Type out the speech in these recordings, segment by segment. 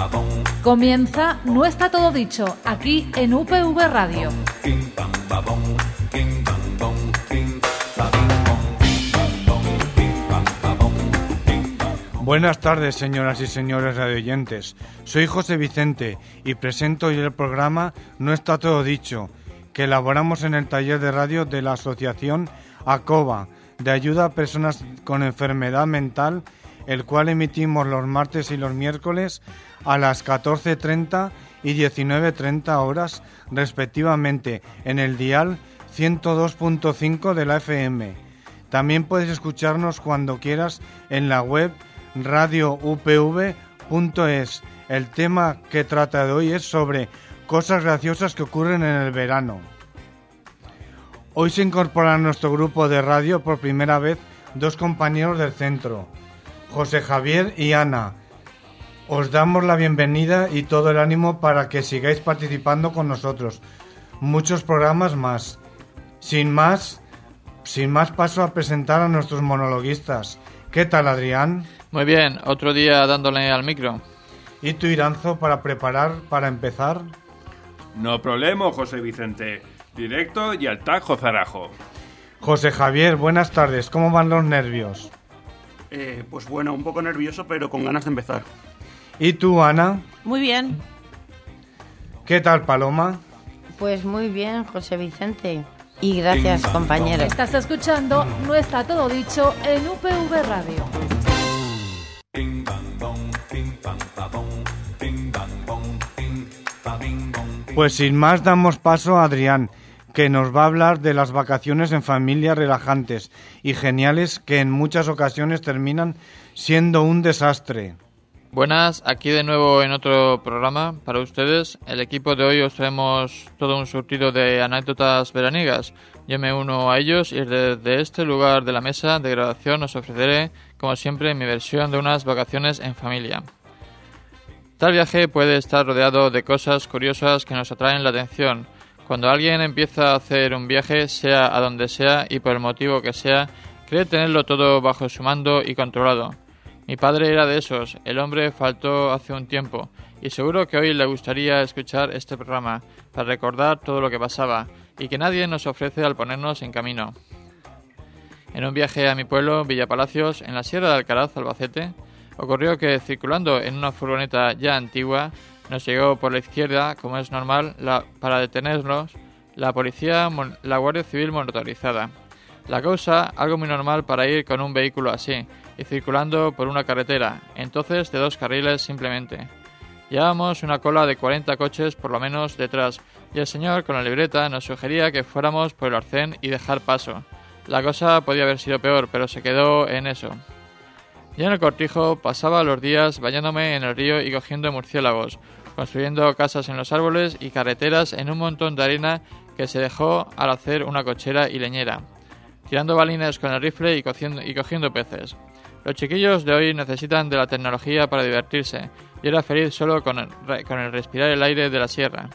Comienza No está todo dicho, aquí en UPV Radio. Buenas tardes, señoras y señores radioyentes. Soy José Vicente y presento hoy el programa No está todo dicho, que elaboramos en el taller de radio de la Asociación ACOBA, de ayuda a personas con enfermedad mental, el cual emitimos los martes y los miércoles a las 14:30 y 19:30 horas, respectivamente, en el dial 102.5 de la FM. También puedes escucharnos cuando quieras en la web radioupv.es. El tema que trata de hoy es sobre cosas graciosas que ocurren en el verano. Hoy se incorporan a nuestro grupo de radio por primera vez dos compañeros del centro, José Javier y Ana. Os damos la bienvenida y todo el ánimo para que sigáis participando con nosotros. Muchos programas más. Sin más paso a presentar a nuestros monologuistas. ¿Qué tal, Adrián? Muy bien, otro día dándole al micro. ¿Y tú, Iranzo, para empezar? No problema, José Vicente. Directo y al tajo zarajo. José Javier, buenas tardes. ¿Cómo van los nervios? Pues bueno, un poco nervioso, pero con ganas de empezar. ¿Y tú, Ana? Muy bien. ¿Qué tal, Paloma? Pues muy bien, José Vicente. Y gracias, compañero. Estás escuchando No está todo dicho en UPV Radio. Pues sin más damos paso a Adrián, que nos va a hablar de las vacaciones en familia relajantes y geniales que en muchas ocasiones terminan siendo un desastre. Buenas, aquí de nuevo en otro programa para ustedes. El equipo de hoy os traemos todo un surtido de anécdotas veraniegas. Yo me uno a ellos y desde este lugar de la mesa de grabación os ofreceré, como siempre, mi versión de unas vacaciones en familia. Tal viaje puede estar rodeado de cosas curiosas que nos atraen la atención. Cuando alguien empieza a hacer un viaje, sea a donde sea y por el motivo que sea, cree tenerlo todo bajo su mando y controlado. Mi padre era de esos, el hombre faltó hace un tiempo, y seguro que hoy le gustaría escuchar este programa, para recordar todo lo que pasaba, y que nadie nos ofrece al ponernos en camino. En un viaje a mi pueblo, Villapalacios, en la Sierra de Alcaraz, Albacete, ocurrió que, circulando en una furgoneta ya antigua, nos llegó por la izquierda, como es normal, para detenernos, la policía, la Guardia Civil motorizada. La causa, algo muy normal para ir con un vehículo así, y circulando por una carretera, entonces de 2 carriles simplemente. Llevábamos una cola de 40 coches por lo menos detrás, y el señor con la libreta nos sugería que fuéramos por el arcén y dejar paso. La cosa podía haber sido peor, pero se quedó en eso. Yo en el cortijo pasaba los días bañándome en el río y cogiendo murciélagos, construyendo casas en los árboles y carreteras en un montón de arena que se dejó al hacer una cochera y leñera, tirando balines con el rifle y cogiendo peces. Los chiquillos de hoy necesitan de la tecnología para divertirse. Yo era feliz solo con el respirar el aire de la sierra.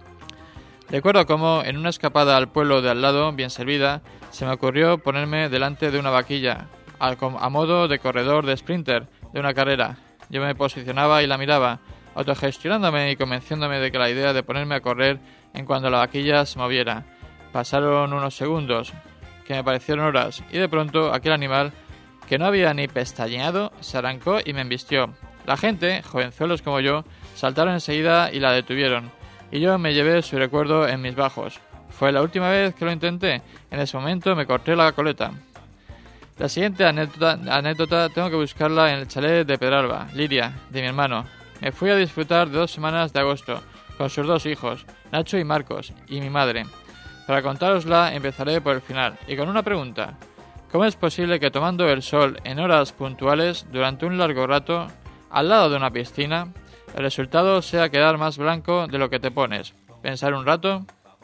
Recuerdo cómo, en una escapada al pueblo de al lado, bien servida, se me ocurrió ponerme delante de una vaquilla, a modo de corredor de sprinter de una carrera. Yo me posicionaba y la miraba, autogestionándome y convenciéndome de que la idea de ponerme a correr en cuanto la vaquilla se moviera. Pasaron unos segundos, que me parecieron horas, y de pronto aquel animal, que no había ni pestañeado, se arrancó y me embistió. La gente, jovenzuelos como yo, saltaron enseguida y la detuvieron, y yo me llevé su recuerdo en mis bajos. Fue la última vez que lo intenté. En ese momento me corté la coleta. La siguiente anécdota tengo que buscarla en el chalet de Pedralba, Liria, de mi hermano. Me fui a disfrutar de 2 semanas de agosto, con sus 2 hijos, Nacho y Marcos, y mi madre. Para contárosla empezaré por el final, y con una pregunta. ¿Cómo es posible que tomando el sol en horas puntuales durante un largo rato, al lado de una piscina, el resultado sea quedar más blanco de lo que te pones? Pensar un rato,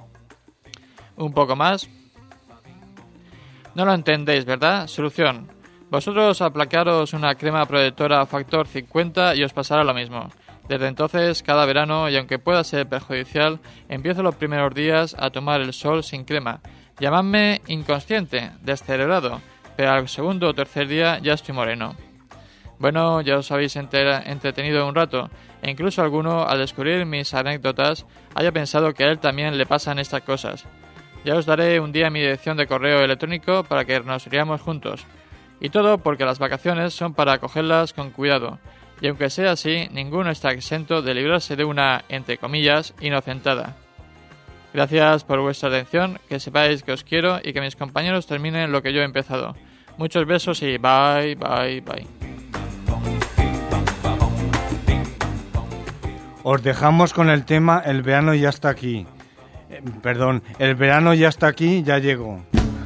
un poco más. No lo entendéis, ¿verdad? Solución. Vosotros aplicaros una crema protectora factor 50 y os pasará lo mismo. Desde entonces, cada verano, y aunque pueda ser perjudicial, empiezo los primeros días a tomar el sol sin crema. Llamadme inconsciente, descerebrado, pero al segundo o tercer día ya estoy moreno. Bueno, ya os habéis entretenido un rato, e incluso alguno, al descubrir mis anécdotas, haya pensado que a él también le pasan estas cosas. Ya os daré un día mi dirección de correo electrónico para que nos riamos juntos. Y todo porque las vacaciones son para cogerlas con cuidado, y aunque sea así, ninguno está exento de librarse de una, entre comillas, inocentada. Gracias por vuestra atención, que sepáis que os quiero y que mis compañeros terminen lo que yo he empezado. Muchos besos y bye, bye, bye. Os dejamos con el tema El verano ya está aquí. El verano ya está aquí, ya llegó.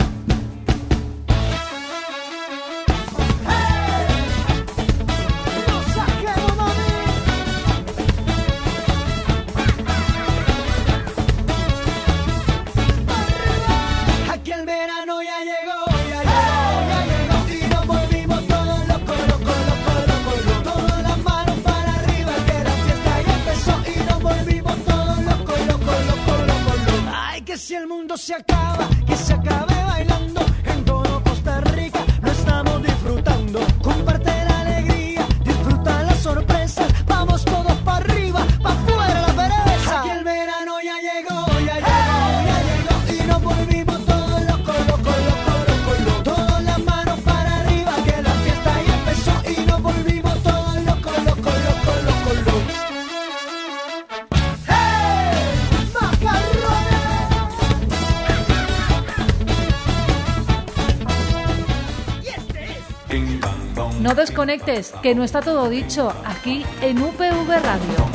Si el mundo se acaba, que se acabe bailando en todo Costa Rica, lo estamos disfrutando. Comparte la alegría, disfruta las sorpresas, vamos todos para arriba, para afuera la pereza. Aquí el verano ya llegó, y nos volvimos todos locos. Todas las manos para arriba, que la fiesta ya empezó y nos volvimos todos locos. ¡Hey! ¡Macarrones! No desconectes, que no está todo dicho, aquí en UPV Radio.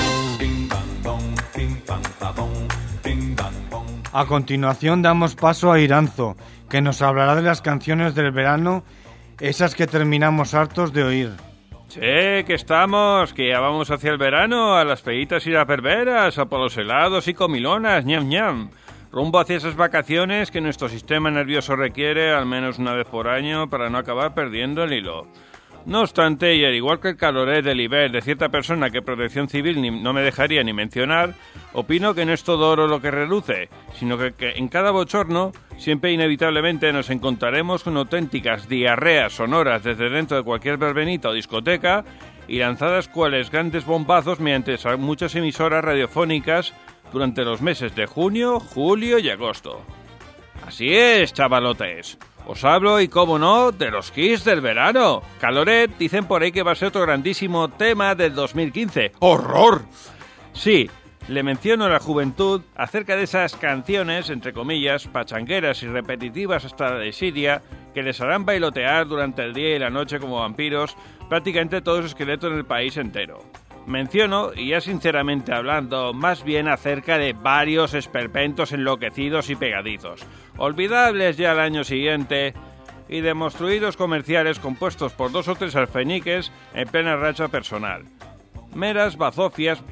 A continuación damos paso a Iranzo, que nos hablará de las canciones del verano, esas que terminamos hartos de oír. Sí, que estamos, que ya vamos hacia el verano, a las peitas y las perveras, a por los helados y comilonas, ñam ñam. Rumbo hacia esas vacaciones que nuestro sistema nervioso requiere al menos una vez por año para no acabar perdiendo el hilo. No obstante, y al igual que el caloret del Iber de cierta persona que Protección Civil no me dejaría ni mencionar, opino que no es todo oro lo que reluce, sino que en cada bochorno siempre inevitablemente nos encontraremos con auténticas diarreas sonoras desde dentro de cualquier verbenita o discoteca y lanzadas cuales grandes bombazos mediante muchas emisoras radiofónicas durante los meses de junio, julio y agosto. Así es, chavalotes. Os hablo, y cómo no, de los Kiss del verano. Caloret, dicen por ahí que va a ser otro grandísimo tema del 2015. ¡Horror! Sí, le menciono a la juventud acerca de esas canciones, entre comillas, pachangueras y repetitivas hasta la desidia, que les harán bailotear durante el día y la noche como vampiros prácticamente todos los esqueletos en el país entero. Menciono, y ya sinceramente hablando, más bien acerca de varios esperpentos enloquecidos y pegadizos, olvidables ya al año siguiente, y de monstruidos comerciales compuestos por 2 o 3 alfeñiques en plena racha personal. Meras bazofias,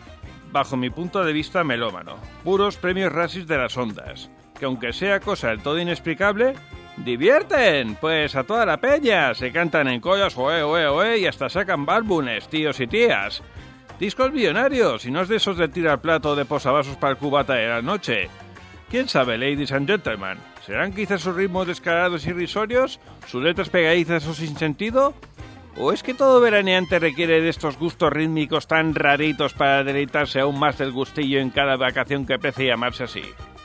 bajo mi punto de vista melómano, puros premios racis de las ondas, que aunque sea cosa del todo inexplicable, ¡divierten! Pues a toda la peña, se cantan en collas, oe, oe, oe, y hasta sacan álbumes, tíos y tías. Discos millonarios, y no es de esos de tirar plato de posavasos para el cubata de la noche. ¿Quién sabe, ladies and gentlemen? ¿Serán quizás sus ritmos descarados y irrisorios? ¿Sus letras pegadizas o sin sentido? ¿O es que todo veraneante requiere de estos gustos rítmicos tan raritos para deleitarse aún más del gustillo en cada vacación que precie llamarse así?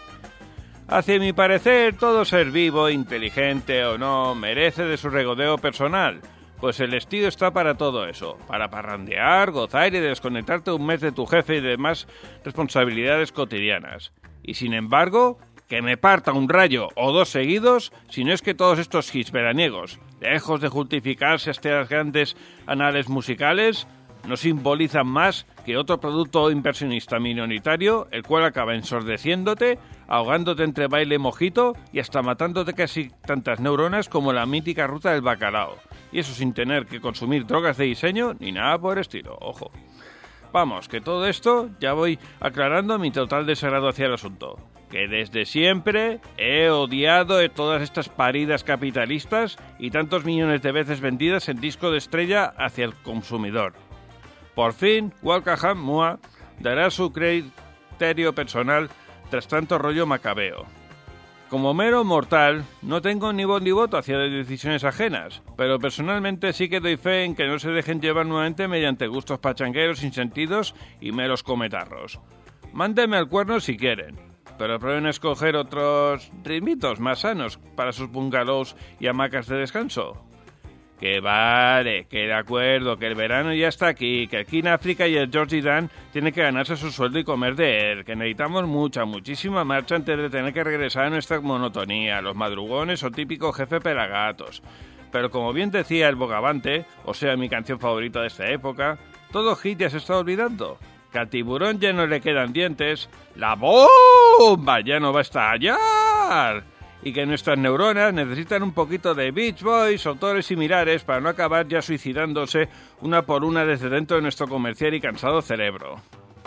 Hacia mi parecer, todo ser vivo, inteligente o no, merece de su regodeo personal, pues el estilo está para todo eso, para parrandear, gozar y desconectarte un mes de tu jefe y demás responsabilidades cotidianas. Y sin embargo, que me parta un rayo o 2 seguidos, si no es que todos estos hits veraniegos, lejos de justificarse hasta las grandes anales musicales, no simbolizan más que otro producto inversionista minoritario, el cual acaba ensordeciéndote, ahogándote entre baile y mojito y hasta matándote casi tantas neuronas como la mítica ruta del bacalao. Y eso sin tener que consumir drogas de diseño ni nada por el estilo, ojo. Vamos, que todo esto ya voy aclarando mi total desagrado hacia el asunto. Que desde siempre he odiado de todas estas paridas capitalistas y tantos millones de veces vendidas en disco de estrella hacia el consumidor. Por fin, Walcaham Mua dará su criterio personal tras tanto rollo macabeo. Como mero mortal, no tengo ni voz ni voto hacia las decisiones ajenas, pero personalmente sí que doy fe en que no se dejen llevar nuevamente mediante gustos pachangueros sin sentidos y meros cometarros. Mándenme al cuerno si quieren, pero prueben a escoger otros ritmitos más sanos para sus bungalows y hamacas de descanso. Que vale, que de acuerdo, que el verano ya está aquí, que aquí en África y el George Dan tiene que ganarse su sueldo y comer de él, que necesitamos muchísima marcha antes de tener que regresar a nuestra monotonía, los madrugones o típico jefe pelagatos. Pero como bien decía el Bogavante, o sea mi canción favorita de esta época, todo hit ya se está olvidando. Que al tiburón ya no le quedan dientes, la bomba ya no va a estallar. Y que nuestras neuronas necesitan un poquito de Beach Boys, autores similares para no acabar ya suicidándose una por una desde dentro de nuestro comercial y cansado cerebro.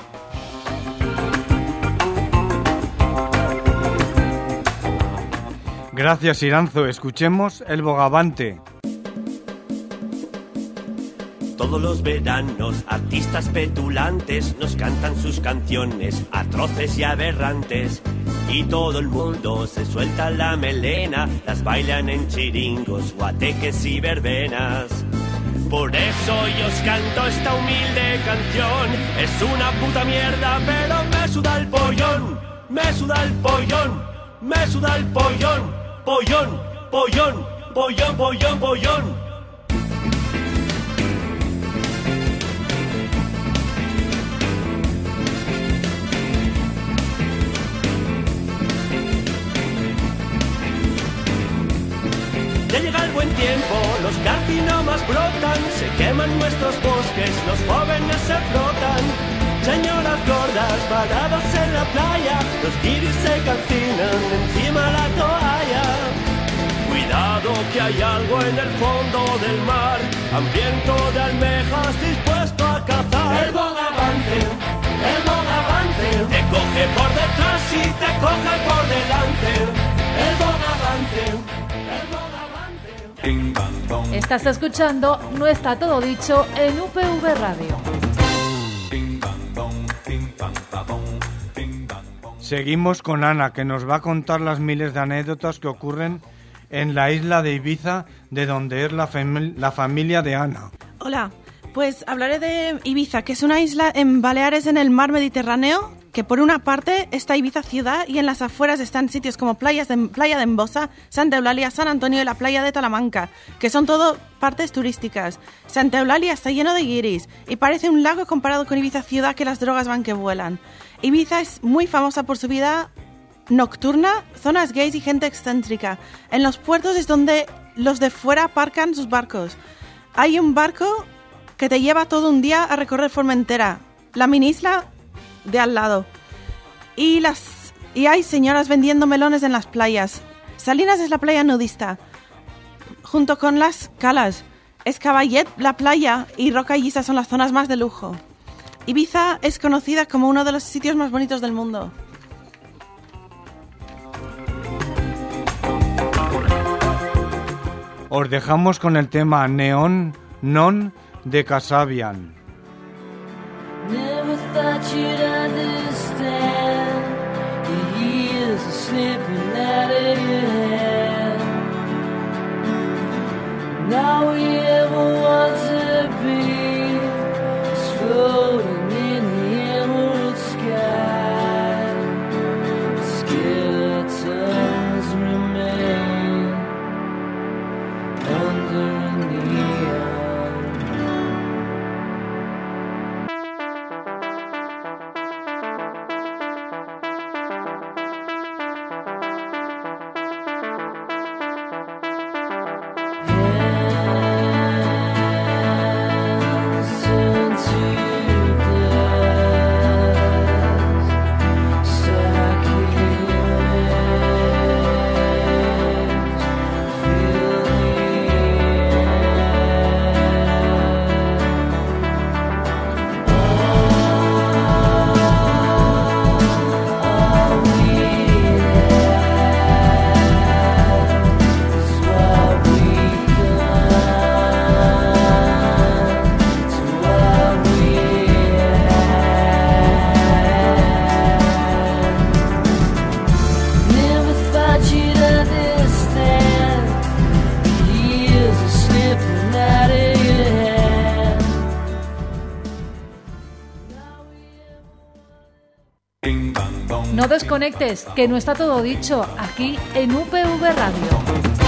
Gracias, Iranzo. Escuchemos El Bogavante. Todos los veranos, artistas petulantes nos cantan sus canciones atroces y aberrantes. Y todo el mundo se suelta la melena, las bailan en chiringos, guateques y verbenas. Por eso yo os canto esta humilde canción. Es una puta mierda, pero me suda el pollón. Me suda el pollón, me suda el pollón. Pollón, pollón, pollón, pollón, pollón. Ya llega el buen tiempo, los carcinomas brotan, se queman nuestros bosques, los jóvenes se frotan. Señoras gordas paradas en la playa, los guiris se calcinan encima la toalla. Cuidado que hay algo en el fondo del mar, hambriento de almejas dispuesto a cazar. El bogavante te coge por detrás y te coge por delante. El bogavante. Estás escuchando No está todo dicho en UPV Radio. Seguimos con Ana, que nos va a contar las miles de anécdotas que ocurren en la isla de Ibiza, de donde es la familia de Ana. Hola, pues hablaré de Ibiza, que es una isla en Baleares en el mar Mediterráneo, que por una parte está Ibiza ciudad y en las afueras están sitios como Playa de Embosa, Santa Eulalia, San Antonio y la playa de Talamanca, que son todo partes turísticas. Santa Eulalia está lleno de guiris y parece un lago comparado con Ibiza ciudad, que las drogas van que vuelan. Ibiza es muy famosa por su vida nocturna, zonas gays y gente excéntrica. En los puertos es donde los de fuera aparcan sus barcos. Hay un barco que te lleva todo un día a recorrer Formentera, la minisla de al lado. Y hay señoras vendiendo melones en las playas. Salinas es la playa nudista, junto con Las Calas. Escaballet, la playa, y Roca y Guisa son las zonas más de lujo. Ibiza es conocida como uno de los sitios más bonitos del mundo. Os dejamos con el tema Neon Non de Kasabian. Never thought you'd understand the years are slipping out of your hand. Now we ever want to be is floating in the emerald sky. Skeletons remain under neon. No desconectes, que no está todo dicho, aquí en UPV Radio.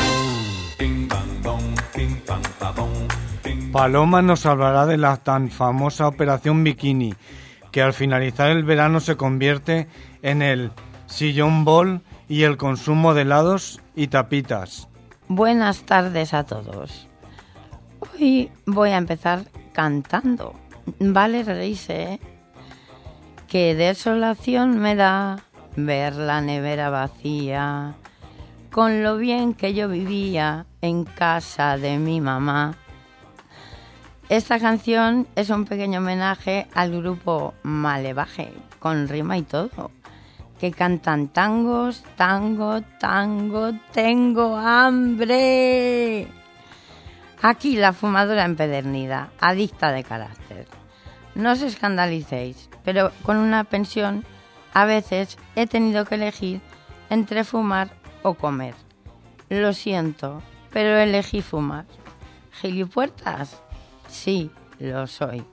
Paloma nos hablará de la tan famosa Operación Bikini, que al finalizar el verano se convierte en el sillón bol y el consumo de helados y tapitas. Buenas tardes a todos. Hoy voy a empezar cantando. Vale reírse, ¿eh? Qué desolación me da ver la nevera vacía, con lo bien que yo vivía en casa de mi mamá. Esta canción es un pequeño homenaje al grupo Malevaje, con rima y todo, que cantan tangos, tango, tango, tengo hambre. Aquí la fumadora empedernida, adicta de carácter. No os escandalicéis, pero con una pensión a veces he tenido que elegir entre fumar o comer. Lo siento, pero elegí fumar. ¿Gilipuertas? Sí, lo soy.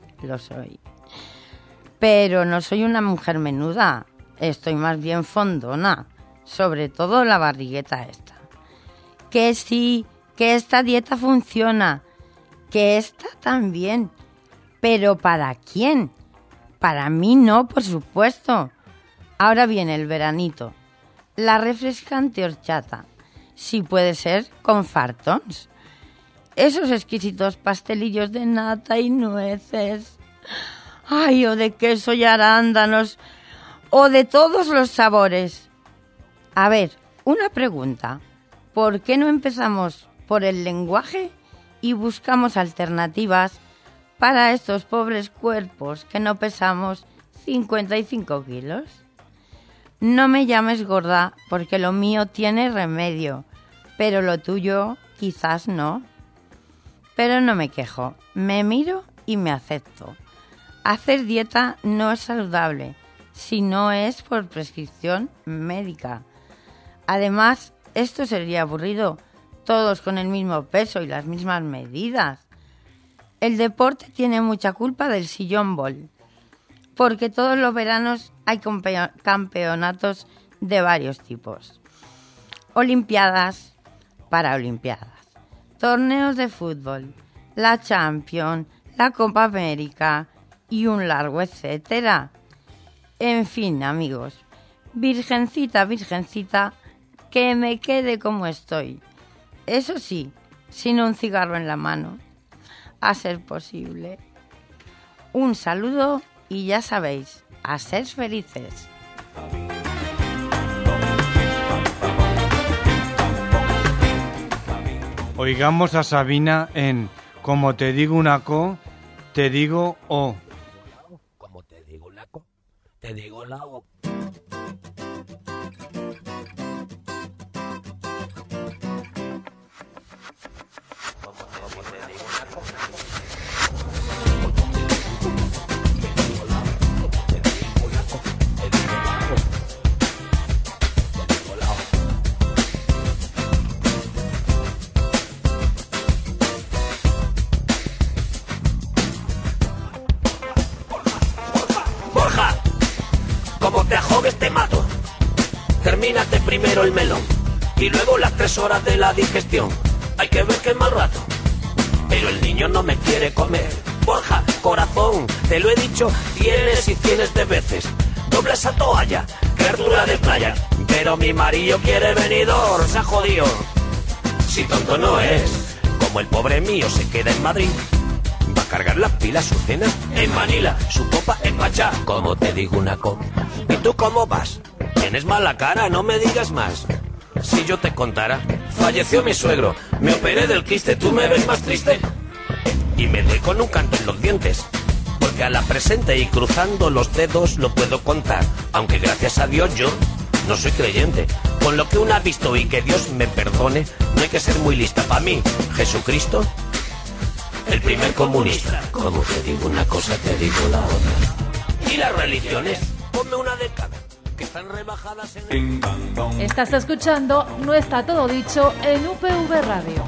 Pero no soy una mujer menuda, estoy más bien fondona, sobre todo la barrigueta esta. Que sí, que esta dieta funciona, que esta también, pero ¿para quién? Para mí no, por supuesto. Ahora viene el veranito, la refrescante horchata, si puede ser con fartons. Esos exquisitos pastelillos de nata y nueces. Ay, o de queso y arándanos, o de todos los sabores. A ver, una pregunta. ¿Por qué no empezamos por el lenguaje y buscamos alternativas para estos pobres cuerpos que no pesamos 55 kilos? No me llames gorda porque lo mío tiene remedio, pero lo tuyo quizás no. Pero no me quejo, me miro y me acepto. Hacer dieta no es saludable, si no es por prescripción médica. Además, esto sería aburrido, todos con el mismo peso y las mismas medidas. El deporte tiene mucha culpa del sillón bol, porque todos los veranos hay campeonatos de varios tipos. Olimpiadas, paraolimpiadas, torneos de fútbol, la Champions, la Copa América y un largo etcétera. En fin, amigos, virgencita, virgencita, que me quede como estoy. Eso sí, sin un cigarro en la mano, a ser posible. Un saludo y ya sabéis, a ser felices. Oigamos a Sabina en Como te digo una co, te digo o. Como te digo una co, te digo la o. Te mato. Termínate primero el melón y luego las 3 horas de la digestión. Hay que ver qué mal rato. Pero el niño no me quiere comer. Borja, corazón, te lo he dicho cienes y cienes de veces. Dobla esa toalla, criatura de playa. Pero mi marido quiere venidor, se ha jodido. Si tonto no es, como el pobre mío se queda en Madrid, va a cargar las pilas, su cena en Manila, su copa en Pachá. Como te digo una copa. ¿Y tú cómo vas? Tienes mala cara, no me digas más. Si yo te contara, falleció mi suegro, me operé del quiste, tú me ves más triste. Y me doy con un canto en los dientes, porque a la presente y cruzando los dedos lo puedo contar. Aunque gracias a Dios yo no soy creyente. Con lo que uno ha visto y que Dios me perdone, no hay que ser muy lista. Para mí, Jesucristo, el primer comunista. Como te digo una cosa, te digo la otra. Y las religiones, ponme una de cada, que están rebajadas en el... Estás escuchando No está todo dicho en UPV Radio.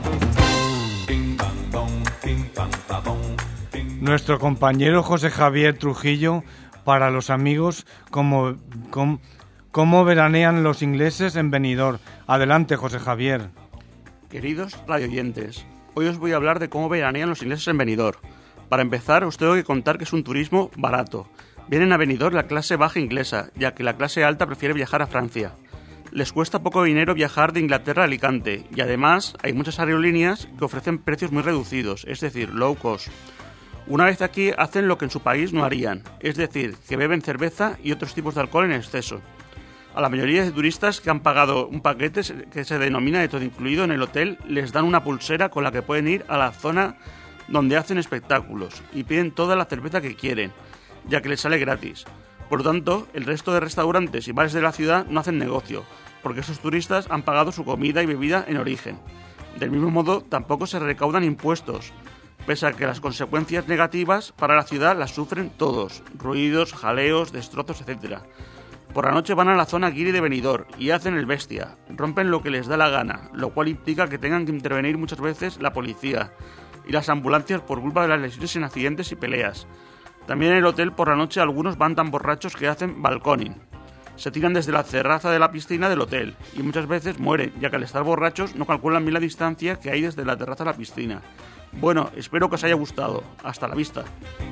Nuestro compañero José Javier Trujillo, para los amigos, como ¿Cómo veranean los ingleses en Benidorm? Adelante, José Javier. Queridos radioyentes, hoy os voy a hablar de cómo veranean los ingleses en Benidorm. Para empezar, os tengo que contar que es un turismo barato. Vienen a Benidorm la clase baja inglesa, ya que la clase alta prefiere viajar a Francia. Les cuesta poco dinero viajar de Inglaterra a Alicante, y además hay muchas aerolíneas que ofrecen precios muy reducidos, es decir, low cost. Una vez aquí hacen lo que en su país no harían, es decir, que beben cerveza y otros tipos de alcohol en exceso. A la mayoría de turistas que han pagado un paquete que se denomina de todo incluido en el hotel, les dan una pulsera con la que pueden ir a la zona donde hacen espectáculos y piden toda la cerveza que quieren, ya que les sale gratis. Por lo tanto, el resto de restaurantes y bares de la ciudad no hacen negocio, porque esos turistas han pagado su comida y bebida en origen. Del mismo modo, tampoco se recaudan impuestos, pese a que las consecuencias negativas para la ciudad las sufren todos: ruidos, jaleos, destrozos, etc. Por la noche van a la zona guiri de Benidorm y hacen el bestia, rompen lo que les da la gana, lo cual implica que tengan que intervenir muchas veces la policía y las ambulancias por culpa de las lesiones en accidentes y peleas. También en el hotel por la noche algunos van tan borrachos que hacen balconing. Se tiran desde la terraza de la piscina del hotel y muchas veces mueren, ya que al estar borrachos no calculan bien la distancia que hay desde la terraza a la piscina. Bueno, espero que os haya gustado. Hasta la vista.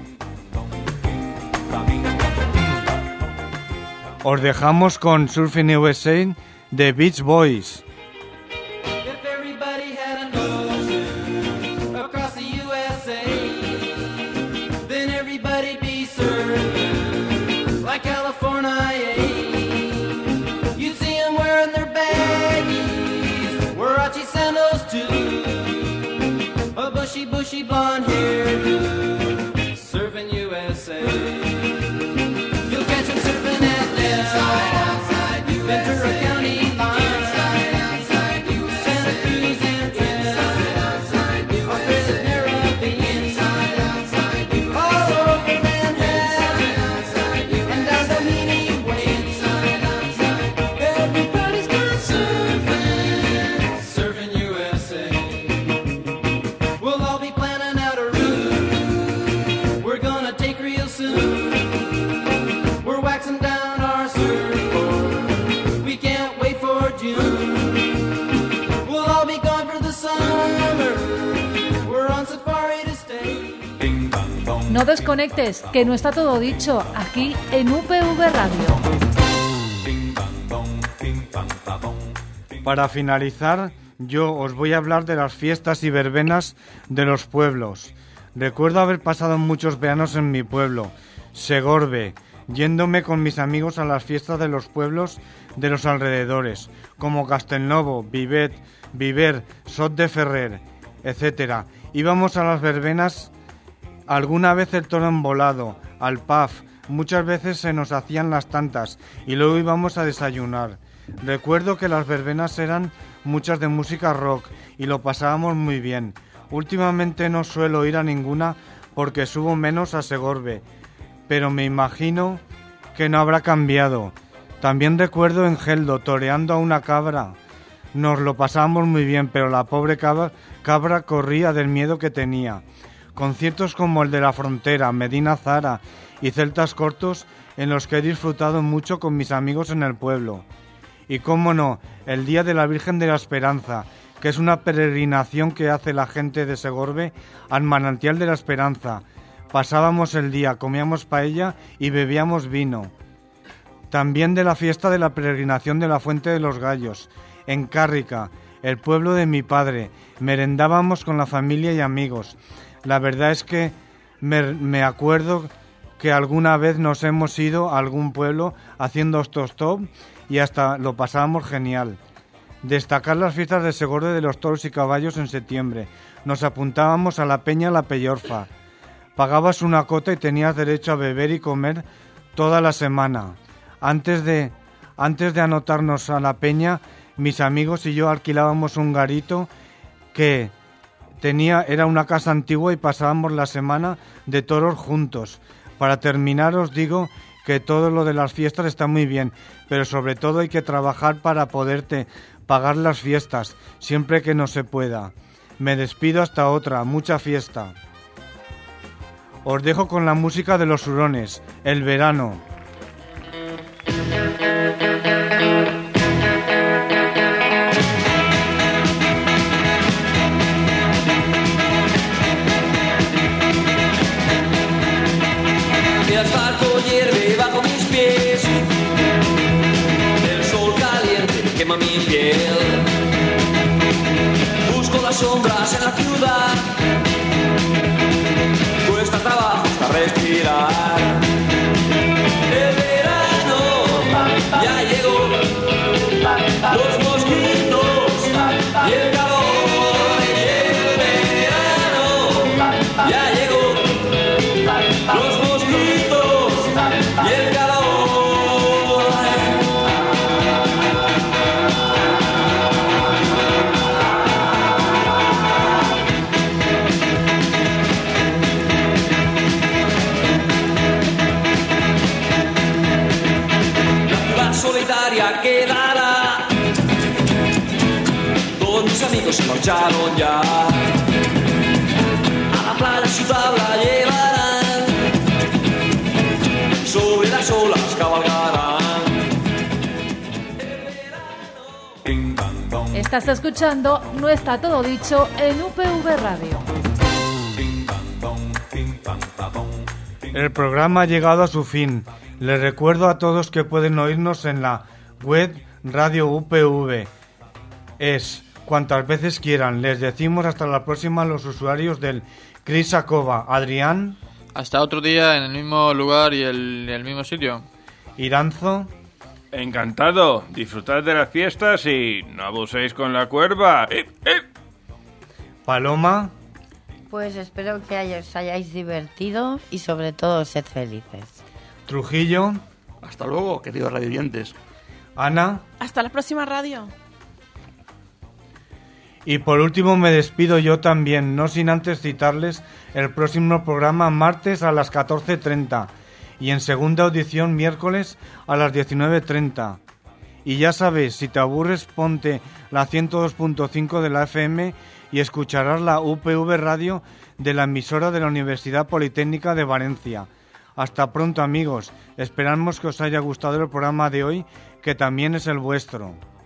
Os dejamos con Surfing USA de Beach Boys. If everybody had an ocean across the USA, then everybody'd be surfing like California. You'd see them wearing their baggies, Warachi sandals too, a bushy blonde hairdo, surfing USA. You'll catch them surfing at Ventura County line, Santa Cruz and Australia's Caribbean, all over Manhattan and down Doheny Way. Everybody's gone surfing USA. We'll all be planning out a route we're gonna take real soon. We're waxing down our surfboard, we can't wait for June. We'll all be gone for the summer, we're on safari to stay. No desconectes, que no está todo dicho, aquí en UPV Radio. Para finalizar, yo os voy a hablar de las fiestas y verbenas de los pueblos. Recuerdo haber pasado muchos veranos en mi pueblo, Segorbe, yéndome con mis amigos a las fiestas de los pueblos de los alrededores, como Castelnovo, Viver, Sot de Ferrer, etc. Íbamos a las verbenas, alguna vez el toro embolado, al pub, muchas veces se nos hacían las tantas y luego íbamos a desayunar. Recuerdo que las verbenas eran muchas de música rock y lo pasábamos muy bien. Últimamente no suelo ir a ninguna porque subo menos a Segorbe, pero me imagino que no habrá cambiado. También recuerdo en Geldo toreando a una cabra. Nos lo pasábamos muy bien, pero la pobre cabra corría del miedo que tenía. Conciertos como el de La Frontera, Medina Zara y Celtas Cortos en los que he disfrutado mucho con mis amigos en el pueblo. Y cómo no, el Día de la Virgen de la Esperanza, que es una peregrinación que hace la gente de Segorbe al Manantial de la Esperanza. Pasábamos el día, comíamos paella y bebíamos vino. También de la fiesta de la peregrinación de la Fuente de los Gallos, en Cárrica, el pueblo de mi padre. Merendábamos con la familia y amigos. La verdad es que me acuerdo que alguna vez nos hemos ido a algún pueblo haciendo autostop y hasta lo pasábamos genial. Destacar las fiestas de Segorbe de los toros y caballos en septiembre. Nos apuntábamos a la peña La Pellorfa. Pagabas una cota y tenías derecho a beber y comer toda la semana. Antes de anotarnos a la peña, mis amigos y yo alquilábamos un garito que era una casa antigua y pasábamos la semana de toros juntos. Para terminar os digo que todo lo de las fiestas está muy bien, pero sobre todo hay que trabajar para poderte pagar las fiestas, siempre que no se pueda. Me despido hasta otra, mucha fiesta. Os dejo con la música de los hurones, El Verano. barco hierve bajo mis pies. El sol caliente quema mi piel. Busco las sombras en la ciudad. Cuesta trabajo hasta respirar. El verano ya llegó. Los mosquitos y el calor. El verano ya llegó. Los mosquitos y el calor. La ciudad solitaria quedará. Todos mis amigos se marcharon ya. A la playa su tabla llevarán. Sobre las olas cabalgarán. Estás escuchando No está todo dicho en UPV Radio. El programa ha llegado a su fin. Les recuerdo a todos que pueden oírnos en la web Radio UPV. Es cuantas veces quieran. Les decimos hasta la próxima a los usuarios del Cris Acoba. Adrián. Hasta otro día en el mismo lugar y el mismo sitio. Iranzo. Encantado. Disfrutad de las fiestas y no abuséis con la cuerva. Paloma. Pues espero que os hayáis divertido y sobre todo sed felices. Trujillo. Hasta luego, queridos radioyentes. Ana. Hasta la próxima radio. Y por último me despido yo también, no sin antes citarles el próximo programa martes a las 14:30 y en segunda audición miércoles a las 19:30. Y ya sabes, si te aburres ponte la 102.5 de la FM y escucharás la UPV Radio de la emisora de la Universidad Politécnica de Valencia. Hasta pronto amigos, esperamos que os haya gustado el programa de hoy, que también es el vuestro.